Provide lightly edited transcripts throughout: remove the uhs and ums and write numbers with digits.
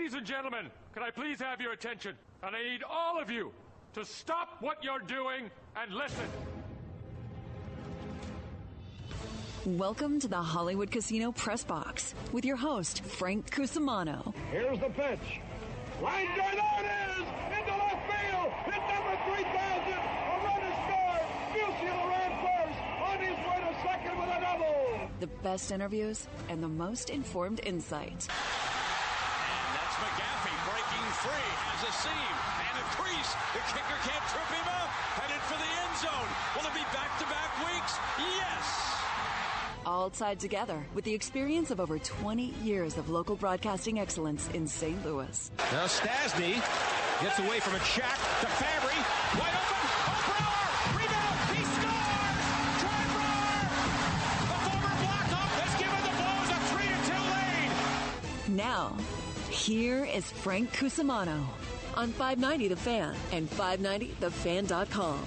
Ladies and gentlemen, can I please have your attention? And I need all of you to stop what you're doing and listen. Welcome to the Hollywood Casino Press Box with your host, Frank Cusimano. Here's the pitch. Line drive, there it is! Into left field! Hit number 3,000! A run is scored! Musial ran first! On his way to second with a double! The best interviews and the most informed insights. And that's McGaffey breaking free, has a seam and a crease. The kicker can't trip him up. Headed for the end zone. Will it be back-to-back weeks? Yes! All tied together with the experience of over 20 years of local broadcasting excellence in St. Louis. Now Stasny gets away from a check to Fabry. Wide open. Oprah! Rebound! He scores! Trevor! The former Blackhawk has given the Blues a 3-2 lead. Now, here is Frank Cusimano on 590 The Fan and 590thefan.com.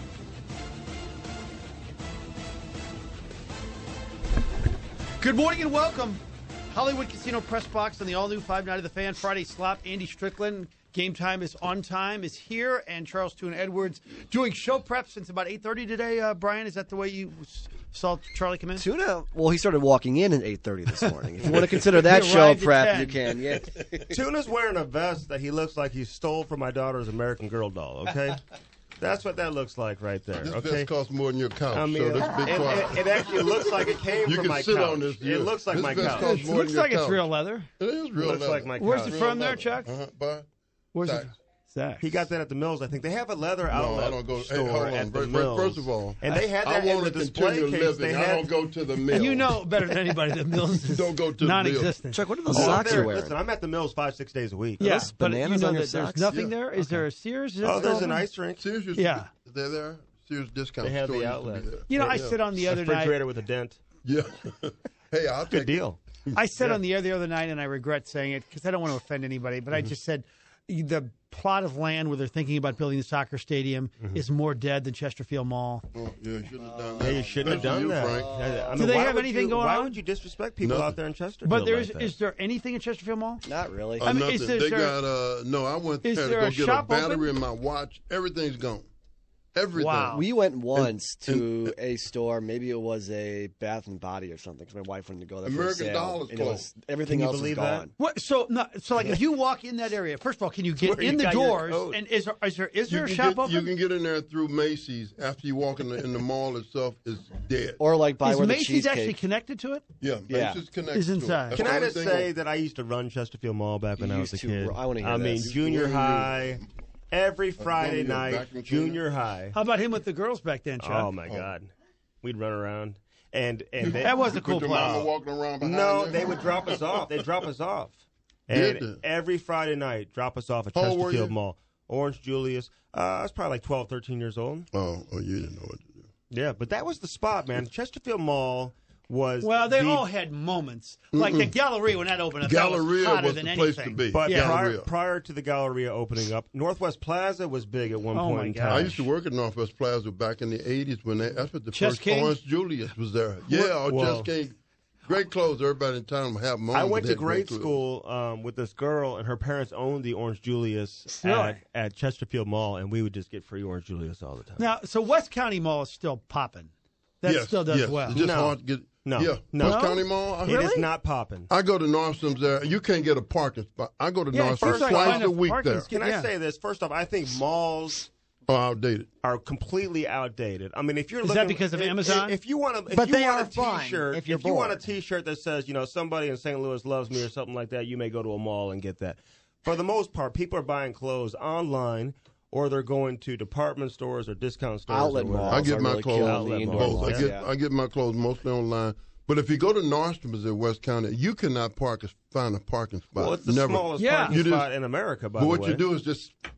Good morning and welcome. Hollywood Casino Press Box on the all-new 590 The Fan Friday slot. Andy Strickland, Game Time is on time, is here, and Charles Tuna Edwards doing show prep since about 8:30 today. Brian, is that the way you saw Charlie come in? Tuna, well, he started walking in at 8:30 this morning. If you want to consider that show prep, you can, yeah. Tuna's wearing a vest that he looks like he stole from my daughter's American Girl doll, okay? That's what that looks like right there. This okay? vest costs more than your couch, I mean, so let's be quiet. It actually looks like it came You from can my sit couch. on this. It looks like this my vest couch. costs It more looks than your like it's couch. real leather. It is real Looks leather. like my Where's couch. it from there, Chuck? Bye. Where's Saks. it? Saks. He got that at the Mills, I think. They have a leather No, outlet I don't go. store Hey, hold at on. the Mills. First of all, and they had I that in want the to display continue case. living. They I had, don't go to the mill. And you know better than anybody that Mills is Don't go to the non-existent. Chuck, what are those Oh, socks you're wearing? listen, I'm at the Mills 5-6 days a week. Yeah, those but you bananas know on your that there's socks? nothing Yeah. there. Is there a Sears? Is that Oh, still there's an open? ice rink. Sears used Yeah. to be, they're there. Sears discount They have store the used to outlet. be there. You know, I Yeah. sit on the other night. Refrigerator with a dent. Yeah. Hey, I'll Good take deal. I said on the air the other night, and I regret saying it because I don't want to offend anybody, but I just said the plot of land where they're thinking about building the soccer stadium is more dead than Chesterfield Mall. Oh, yeah, you shouldn't have done Yeah, that. you shouldn't have Especially done you, that. Frank. I Do they why have would anything you- going Why on? would you disrespect people Nothing. out there in Chesterfield? But like that? is there anything at Chesterfield Mall? Not really. I mean, Nothing. is They there- got no. I went is there to there go a get a shop battery open? in my watch. Everything's gone. Everything. Wow. We went once to a store. Maybe it was a Bath and Body or something because my wife wanted to go there for a American sale. Doll is and it was, closed. everything Can you else is believe gone. that? What? So like if you walk in that area, first of all, can you get Where you in the got your doors? coat. And is there You a can shop get, open? You can get in there through Macy's after you walk in the mall itself is dead. Or like by is where the Macy's actually cheesecake. connected to it? Yeah, Yeah. Macy's connected Is to it. inside. That's Can the I only just thing say on- that I used to run Chesterfield Mall back when You I was a used to. kid? I wanna hear I mean, this. junior Where were you? high, every Friday going to your night, vacuum junior cleaner? high. How about him with the girls back then, Chuck? Oh my God, we'd run around, and they, That was a cool With your mama place. walking around behind No, you? they would drop us off. They'd drop us off, Did and they? every Friday night, drop us off at How old were Chesterfield you? Mall. Orange Julius. I was probably like 12, 13 years old. Oh, you didn't know what to do. Yeah, but that was the spot, man. Chesterfield Mall was Well, they the- all had moments. Like the Galleria when that opened up, that was Galleria hotter was than the place anything. to be. But Galleria. prior to the Galleria opening up, Northwest Plaza was big at one Oh, point my in gosh. time. I used to work at Northwest Plaza back in the 80s when that's what the Chess first King? Orange Julius was there. Yeah, Well- Chess King. Great clothes. Everybody in town would have them on. I but went they to had great grade clothes. school with this girl, and her parents owned the Orange Julius Really? at Chesterfield Mall, and we would just get free Orange Julius all the time. Now, so West County Mall is still popping. That Yes, still does yes. well. It's just No. hard to get. No. Yeah. No. West County Mall. It is not popping. I go to Nordstrom's there. You can't get a parking spot. I go to Yeah, Nordstrom's first I twice find a a week parking there. spot. Can Yeah. I say this? First off, I think malls Outdated. are completely outdated. I mean, if you're Is looking, that because of Amazon? If you want to, But they want are a fine T-shirt, if you're you want a bored. T-shirt that says, somebody in St. Louis loves me or something like that, you may go to a mall and get that. For the most part, people are buying clothes online, or they're going to department stores or discount stores. Outlet or whatever. malls. I get are my really clothes killing the indoor both. malls. I get my clothes mostly online. But if you go to Nordstrom's in West County, you cannot find a parking spot. Well, it's the Never. smallest Yeah. parking You just- spot in America, by But the what way. you do is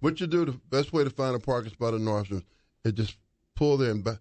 the best way to find a parking spot at Nordstrom's is just pull there and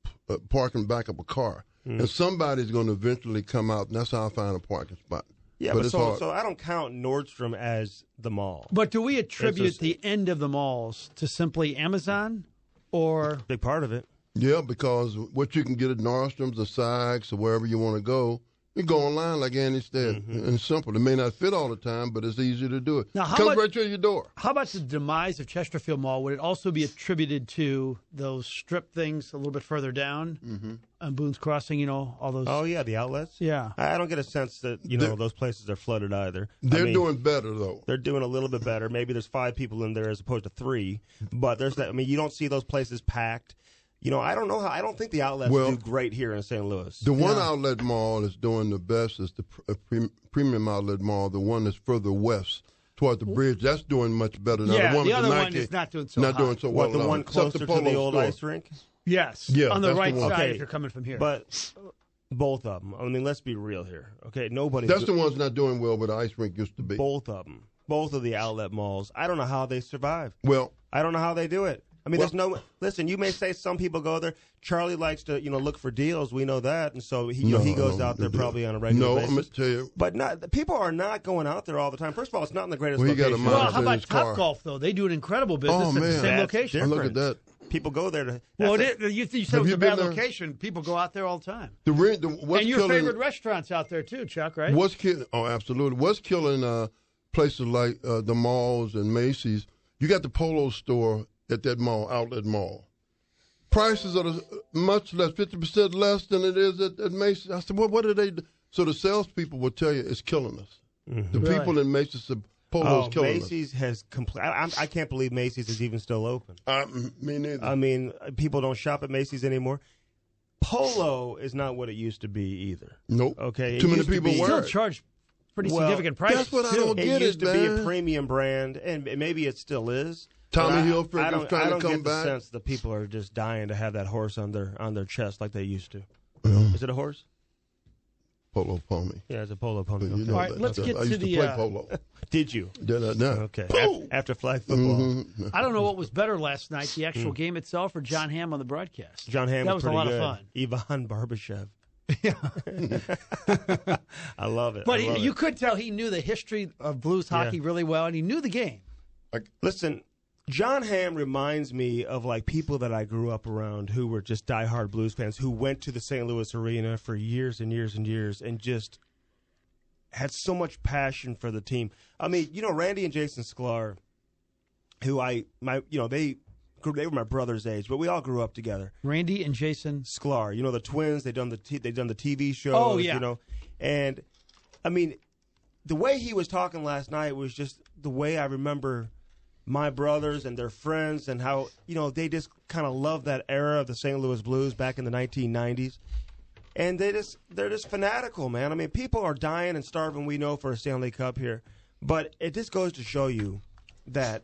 park and back up a car. And somebody's going to eventually come out, and that's how I find a parking spot. Yeah, but but it's so hard. I don't count Nordstrom as the mall. But do we attribute It's just- the end of the malls to simply Amazon or Big part of it. Yeah, because what you can get at Nordstrom's or Saks or wherever you want to go You go online like Andy said, and simple. It may not fit all the time, but it's easy to do it. Now, Comes right to your door. How about the demise of Chesterfield Mall? Would it also be attributed to those strip things a little bit further down on Boone's Crossing? All those. Oh yeah, the outlets. Yeah, I don't get a sense that those places are flooded either. They're doing better though. They're doing a little bit better. Maybe there's 5 people in there as opposed to 3, but there's that. I mean, you don't see those places packed. I don't know how. I don't think the outlets do great here in St. Louis. The one outlet mall that's doing the best is the premium outlet mall. The one that's further west toward the bridge, that's doing much better. Now, the one the other with one is not doing so doing so well. What, the one closer to the old ice rink? Yes. Yeah, on the that's right the one. side Okay, if you're coming from here. But both of them. I mean, let's be real here. Okay, That's the one's not doing well, but the ice rink used to be. Both of them. Both of the outlet malls. I don't know how they survive. Well, I don't know how they do it. I mean, there's no. Listen, you may say some people go there. Charlie likes to, look for deals. We know that, and so he goes out there probably on a regular basis. I'm going to tell you. But people are not going out there all the time. First of all, it's not in the greatest He got a location. mile how in about his car. Topgolf though? They do an incredible business at the same That's location. different. Look at that. People go there to. Well, that's you said it Have was you a bad been there? location. People go out there all the time. What's And your killing, favorite restaurants out there too, Chuck, right? What's killing? Oh, absolutely. What's killing places like the malls and Macy's? You got the Polo store at that mall, outlet mall. Prices are much less, 50% less than it is at Macy's. I said, well, what do they do? So the salespeople will tell you it's killing us. The people in Macy's said Polo's killing Macy's has I can't believe Macy's is even still open. Me neither. I mean, people don't shop at Macy's anymore. Polo is not what it used to be either. Nope. Okay. Too many used to people be- wear Still it. charge pretty Well, significant prices. That's what I too. don't It get used to be man. a premium brand, and maybe it still is. Tommy But Hilfiger I is don't, trying I to don't come get back. the sense that people are just dying to have that horse on their chest like they used to. Is it a horse? Polo pony. Yeah, it's a polo pony. You Okay. know All right, that let's stuff. get I to used the, to play polo. Did you? Okay. Boom! After flag football, I don't know what was better last night, the actual game itself or John Hamm on the broadcast. John Hamm that was was a pretty lot good. of fun. Ivan Barbashev. I love it. But I love you it. could tell he knew the history of blues hockey really well, and he knew the game. Listen, John Hamm reminds me of like people that I grew up around who were just diehard blues fans who went to the St. Louis Arena for years and years and years and just had so much passion for the team. I mean, Randy and Jason Sklar, who they were my brother's age, but we all grew up together. Randy and Jason Sklar, the twins. They've done the TV shows. Oh, yeah. And I mean, the way he was talking last night was just the way I remember my brothers and their friends and how they just kind of loved that era of the St. Louis Blues back in the 1990s. And they're just fanatical, man. I mean, people are dying and starving, we know, for a Stanley Cup here. But it just goes to show you that,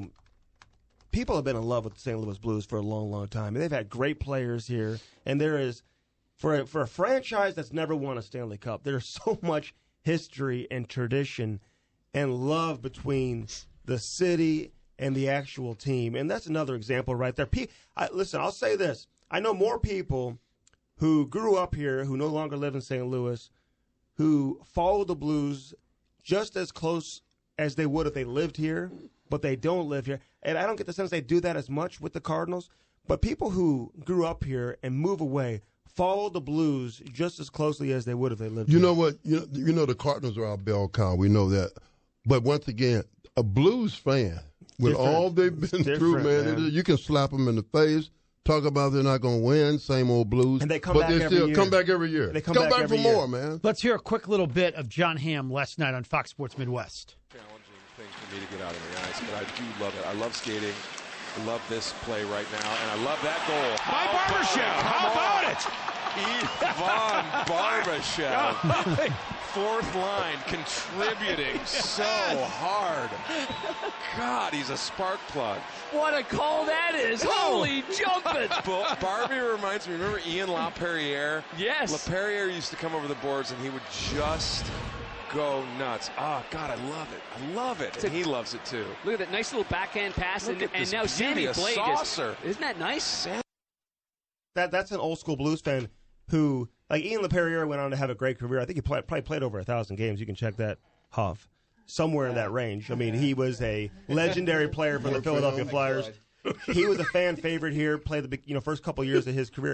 people have been in love with the St. Louis Blues for a long, long time. And they've had great players here. And there is, for a franchise that's never won a Stanley Cup, there's so much history and tradition and love between the city and the actual team. And that's another example right there. Listen, I'll say this. I know more people who grew up here, who no longer live in St. Louis, who follow the Blues just as close as they would if they lived here, but they don't live here. And I don't get the sense they do that as much with the Cardinals. But people who grew up here and move away follow the Blues just as closely as they would if they lived here. You know what? You know the Cardinals are our bell cow. We know that. But once again, a Blues fan, with all they've been through, man, you can slap them in the face, talk about they're not going to win, same old Blues. And they come but back they every still year. come back every year. They come back back for every year. more, man. Let's hear a quick little bit of John Hamm last night on Fox Sports Midwest. Challenging thing for me to get out of the ice, but I do love it. I love skating. I love this play right now, and I love that goal. By Barbashev. How about it? Ivan Barbashev, fourth line, contributing so hard. God, he's a spark plug. What a call that is. Holy jumping. Barbie reminds me, remember Ian LaPerriere? Yes. LaPerriere used to come over the boards, and he would just go nuts. Oh, God, I love it. I love it. And he loves it, too. Look at that nice little backhand pass. Look And at this now Sammy beauty, a Blade saucer. isn't that nice? That's an old school Blues fan who, like Ian LaPerriere, went on to have a great career. I think he probably played over 1,000 games. You can check that, Huff, somewhere in that range. I mean, he was a legendary player for the Philadelphia Flyers. He was a fan favorite here. Played the first couple years of his career.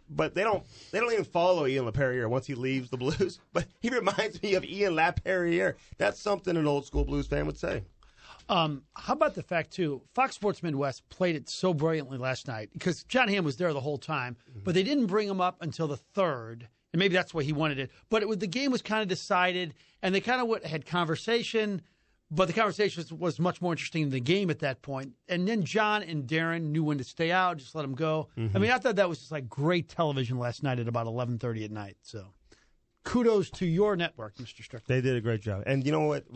but they don't even follow Ian LaPerriere once he leaves the Blues. But he reminds me of Ian LaPerriere. That's something an old school Blues fan would say. How about the fact, too, Fox Sports Midwest played it so brilliantly last night because John Hamm was there the whole time, but they didn't bring him up until the third, and maybe that's why he wanted it. But the game was kind of decided, and they kind of had conversation, but the conversation was much more interesting than the game at that point. And then John and Darren knew when to stay out, just let him go. I mean, I thought that was just like great television last night at about 11:30 at night. So kudos to your network, Mr. Strickland. They did a great job. And you know what?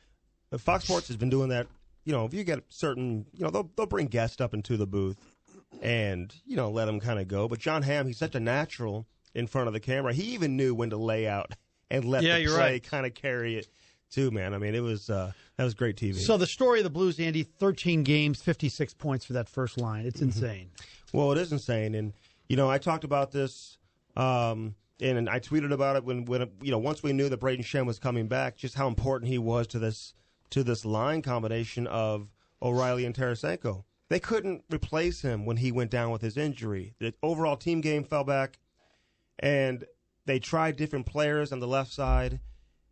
Fox Sports has been doing that. You know, if you get certain, they'll bring guests up into the booth and, let them kind of go. But John Hamm, he's such a natural in front of the camera. He even knew when to lay out and let the play kind of carry it too, man. I mean, it was that was great TV. So the story of the Blues, Andy, 13 games, 56 points for that first line. It's insane. Well, it is insane. And, I talked about this and I tweeted about it when once we knew that Braden Shen was coming back, just how important he was to this line combination of O'Reilly and Tarasenko. They couldn't replace him when he went down with his injury. The overall team game fell back, and they tried different players on the left side,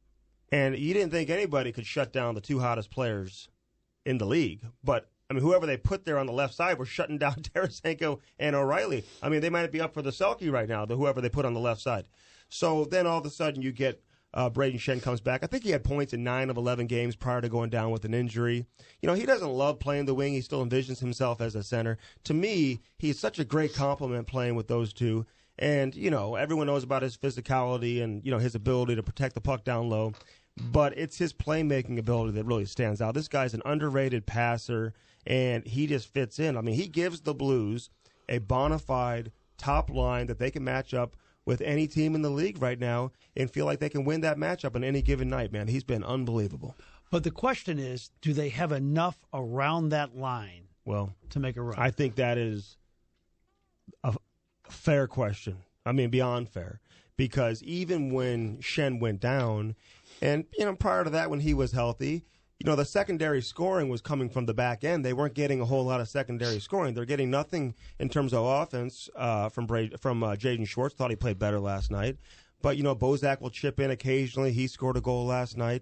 and you didn't think anybody could shut down the two hottest players in the league. But, I mean, whoever they put there on the left side were shutting down Tarasenko and O'Reilly. I mean, they might be up for the Selke right now, whoever they put on the left side. So then all of a sudden you get Braden Shen comes back. I think he had points in 9 of 11 games prior to going down with an injury. He doesn't love playing the wing. He still envisions himself as a center. To me, he's such a great compliment playing with those two. And, everyone knows about his physicality and, his ability to protect the puck down low. But it's his playmaking ability that really stands out. This guy's an underrated passer, and he just fits in. I mean, he gives the Blues a bona fide top line that they can match up with any team in the league right now and feel like they can win that matchup on any given night, man. He's been unbelievable. But the question is, do they have enough around that line to make a run? I think that is a fair question. I mean, beyond fair. Because even when Shen went down, and, prior to that when he was healthy, the secondary scoring was coming from the back end. They weren't getting a whole lot of secondary scoring. They're getting nothing in terms of offense from Jaden Schwartz. Thought he played better last night. But, Bozak will chip in occasionally. He scored a goal last night.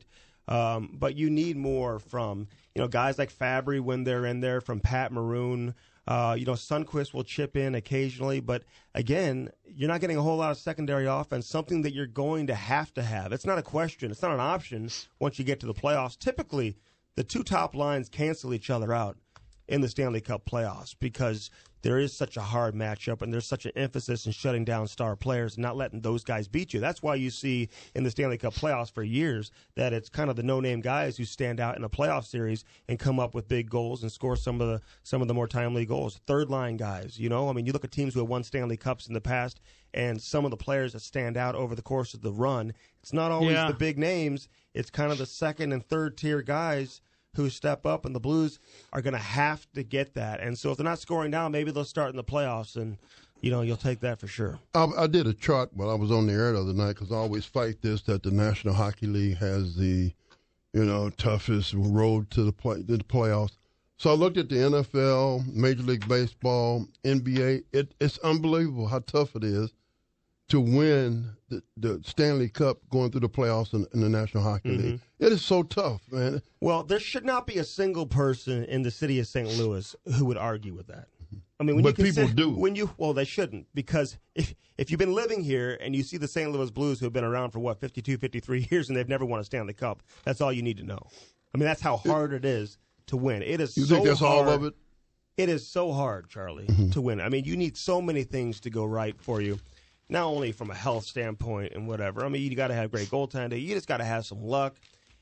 But you need more from, guys like Fabry when they're in there, from Pat Maroon. Sundqvist will chip in occasionally. But, again, you're not getting a whole lot of secondary offense, something that you're going to have. It's not a question. It's not an option once you get to the playoffs. Typically, the two top lines cancel each other out in the Stanley Cup playoffs because there is such a hard matchup and there's such an emphasis in shutting down star players and not letting those guys beat you. That's why you see in the Stanley Cup playoffs for years that it's kind of the no-name guys who stand out in a playoff series and come up with big goals and score some of the more timely goals. Third-line guys, I mean, you look at teams who have won Stanley Cups in the past and some of the players that stand out over the course of the run, it's not always the big names. It's kind of the second and third-tier guys who step up, and the Blues are going to have to get that. And so if they're not scoring now, maybe they'll start in the playoffs, and, you'll take that for sure. I did a chart while I was on the air the other night because I always fight this, that the National Hockey League has the, toughest road to the playoffs. So I looked at the NFL, Major League Baseball, NBA. It's unbelievable how tough it is to win the Stanley Cup going through the playoffs in the National Hockey League. It is so tough, man. Well, there should not be a single person in the city of St. Louis who would argue with that. I mean, but people do. Well, they shouldn't, because if you've been living here and you see the St. Louis Blues who have been around for, 52, 53 years and they've never won a Stanley Cup, that's all you need to know. I mean, that's how hard it is to win. It is you think that's hard. all of it? It is so hard, Charlie, to win. I mean, you need so many things to go right for you. Not only from a health standpoint and whatever. I mean, you got to have great goaltending. You just got to have some luck.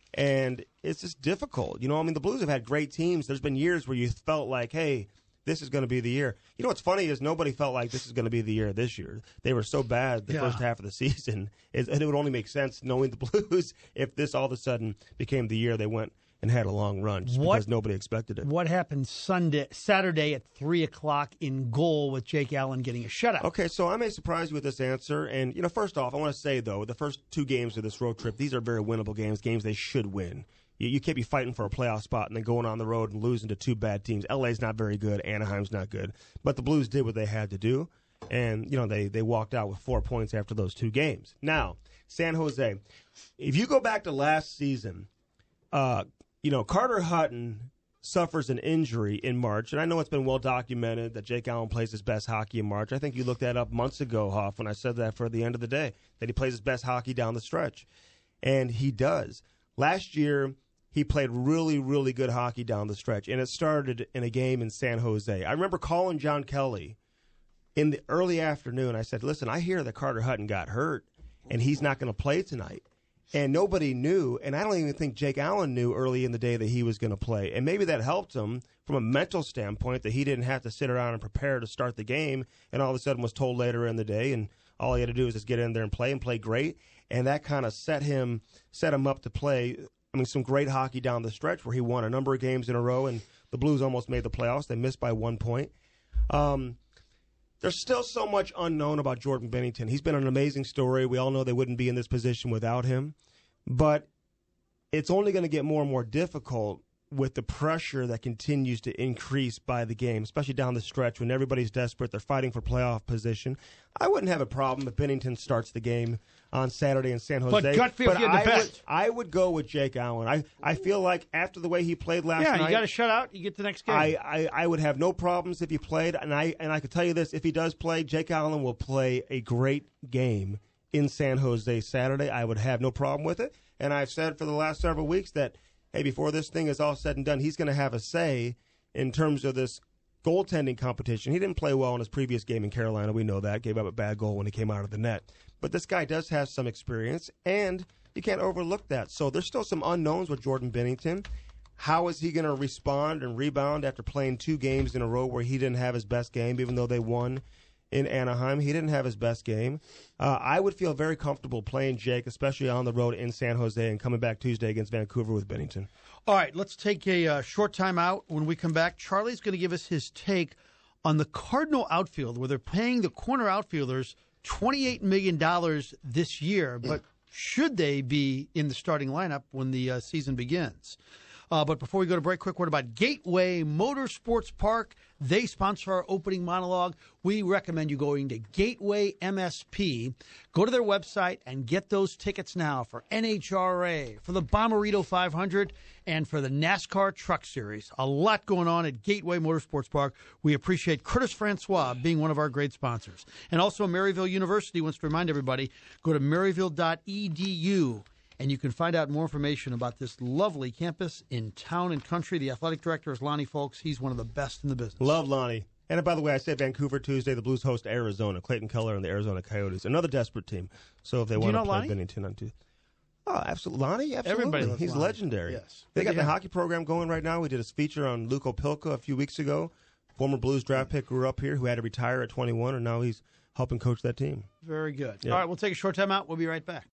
And it's just difficult. I mean, the Blues have had great teams. There's been years where you felt like, hey, this is going to be the year. What's funny is nobody felt like this is going to be the year this year. They were so bad the first half of the season. And it would only make sense knowing the Blues if this all of a sudden became the year they went and had a long run just because nobody expected it. What happened Saturday at 3 o'clock in goal with Jake Allen getting a shutout? Okay, so I may surprise you with this answer. And, first off, I want to say, though, the first 2 games of this road trip, these are very winnable games they should win. You can't be fighting for a playoff spot and then going on the road and losing to 2 bad teams. LA's not very good. Anaheim's not good. But the Blues did what they had to do. And, they walked out with 4 points after those 2 games. Now, San Jose, if you go back to last season, Carter Hutton suffers an injury in March, and I know it's been well documented that Jake Allen plays his best hockey in March. I think you looked that up months ago, Hoff, when I said that for the end of the day, that he plays his best hockey down the stretch. And he does. Last year, he played really, really good hockey down the stretch, and it started in a game in San Jose. I remember calling John Kelly in the early afternoon. I said, listen, I hear that Carter Hutton got hurt, and he's not going to play tonight. And nobody knew, and I don't even think Jake Allen knew early in the day that he was going to play. And maybe that helped him from a mental standpoint, that he didn't have to sit around and prepare to start the game, and all of a sudden was told later in the day, and all he had to do was just get in there and play great. And that kind of set him up to play, some great hockey down the stretch where he won a number of games in a row, and the Blues almost made the playoffs. They missed by 1 point. There's still so much unknown about Jordan Binnington. He's been an amazing story. We all know they wouldn't be in this position without him. But it's only going to get more and more difficult with the pressure that continues to increase by the game, especially down the stretch when everybody's desperate. They're fighting for playoff position. I wouldn't have a problem if Binnington starts the game on Saturday in San Jose. But gut feel, you're the best. I would go with Jake Allen. I feel like after the way he played last night, you got to shut out. You get the next game. I would have no problems if he played, and I could tell you this: if he does play, Jake Allen will play a great game in San Jose Saturday. I would have no problem with it, and I've said for the last several weeks that, hey, before this thing is all said and done, he's going to have a say in terms of this goaltending competition. He didn't play well in his previous game in Carolina. We know that. Gave up a bad goal when he came out of the net. But this guy does have some experience, and you can't overlook that. So there's still some unknowns with Jordan Binnington. How is he going to respond and rebound after playing 2 games in a row where he didn't have his best game, even though they won in Anaheim? He didn't have his best game. I would feel very comfortable playing Jake, especially on the road in San Jose, and coming back Tuesday against Vancouver with Binnington. All right, let's take a short time out. When we come back, Charlie's going to give us his take on the Cardinal outfield, where they're paying the corner outfielders $28 million this year, but should they be in the starting lineup when the season begins? But before we go to break, quick word about Gateway Motorsports Park. They sponsor our opening monologue. We recommend you going to Gateway MSP. Go to their website and get those tickets now for NHRA, for the Bommarito 500, and for the NASCAR Truck Series. A lot going on at Gateway Motorsports Park. We appreciate Curtis Francois being one of our great sponsors. And also Maryville University wants to remind everybody, go to maryville.edu. And you can find out more information about this lovely campus in town and country. The athletic director is Lonnie Folks. He's one of the best in the business. Love Lonnie. And by the way, I said Vancouver Tuesday. The Blues host Arizona. Clayton Keller and the Arizona Coyotes. Another desperate team. So if they want to play Lonnie? Binnington on Tuesday. Oh, absolutely. Lonnie? Absolutely. Everybody loves He's Lonnie. legendary. Yes. They got the hockey program going right now. We did a feature on Luke Opilka a few weeks ago. Former Blues draft pick, grew up here, who had to retire at 21, and now he's helping coach that team. Very good. Yeah. All right, we'll take a short time out. We'll be right back.